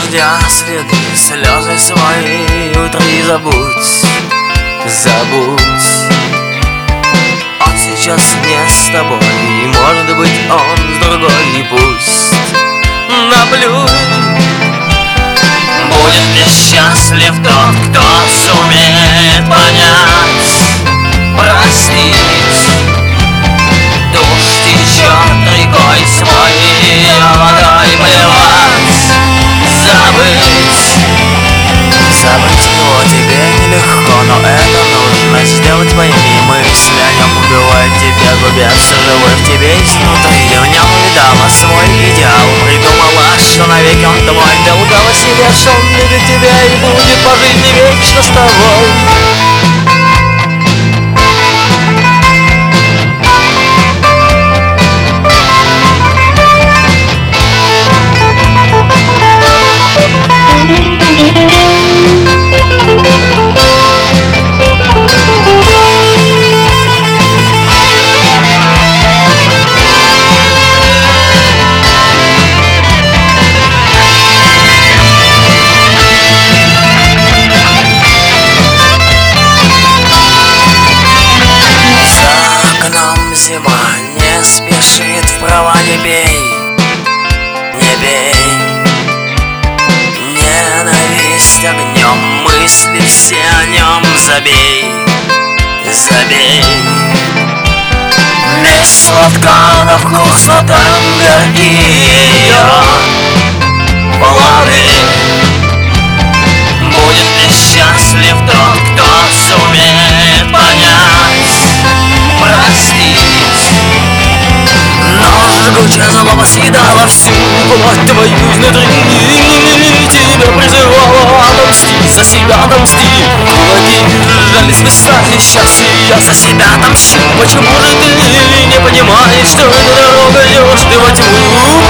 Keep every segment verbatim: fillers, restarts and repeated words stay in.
дождя следы, слезы свои утри, забудь, забудь. Он сейчас не с тобой, и может быть он с другой, и пусть наплюй. Будет несчастлив тот, кто сумеет понять, простить. Дождь течет рекой своей водой, плевать, забыть. Забыть его тебе нелегко, но это нужно сделать моими мыслями. О нем убивает тебя, губя все живое в тебе изнутри. В нем видала свой идеал, придумала, что навеки он твой. Ты лгала себе, что он любит тебя и будет по жизни вечно с тобой. Зима не спешит, вправо не бей, не бей. Ненависть огнем, мысли все о нем забей, забей. Месть сладка на вкус, но там горькие ее плоды. Будет несчастлив тот, кто сумеет понять, простить. Но жгучая злоба съедала всю плоть твою изнутри. Тебя призывала отомстить, за себя отомсти. Кулаки сжались, вы стали несчастья, я за себя отомщу. Почему же ты не понимаешь, что эта дорога идешь ты во тьму?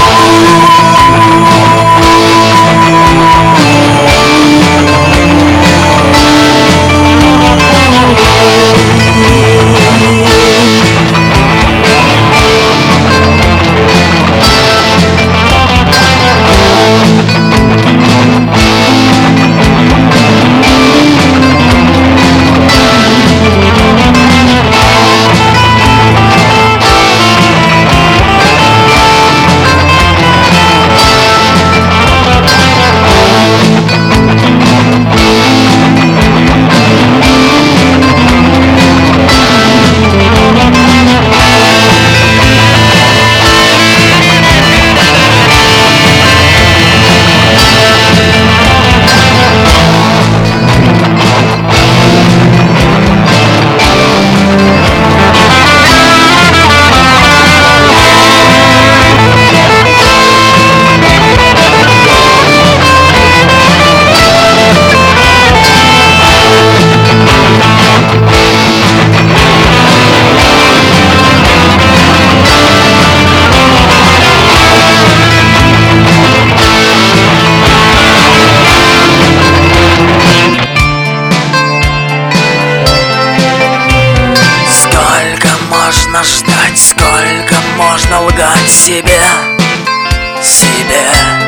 Можно ждать, сколько можно лгать себе, себе.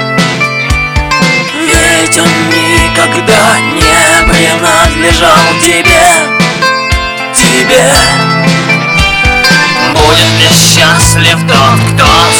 Ведь он никогда не принадлежал тебе, тебе. Будет несчастлив тот, кто